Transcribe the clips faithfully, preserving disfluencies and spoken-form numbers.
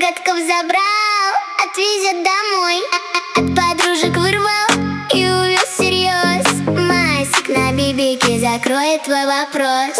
ноготков забрал, отвезет домой. От подружек вырвал и увез всерьез. Масик на бибике закроет твой вопрос.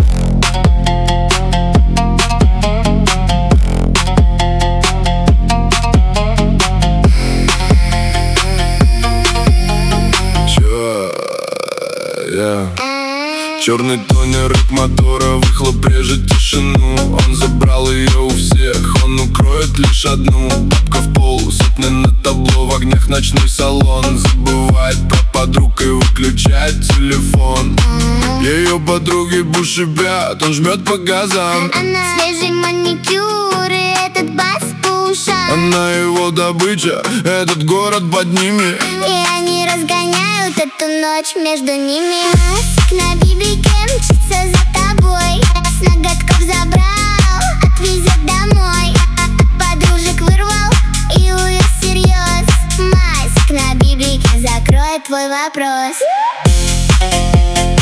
Yeah. Черный тонер от мотора, выхлоп режет тишину. Он забрал ее у всех, он укроет лишь одну. Тапка в пол, сотня на табло, в огнях ночной салон. Забывает про подруг и выключает телефон. Ее подруги бушипят, он жмет по газам. Она свежий маникюр и этот бас по ушам. Она его добыча, этот город под ними. И они разгоняют эту ночь между ними. Масик на бибике мчится за тобой. С ноготков забрал, отвезет домой. От подружек вырвал и увез всерьез. Масик на бибике закроет твой вопрос.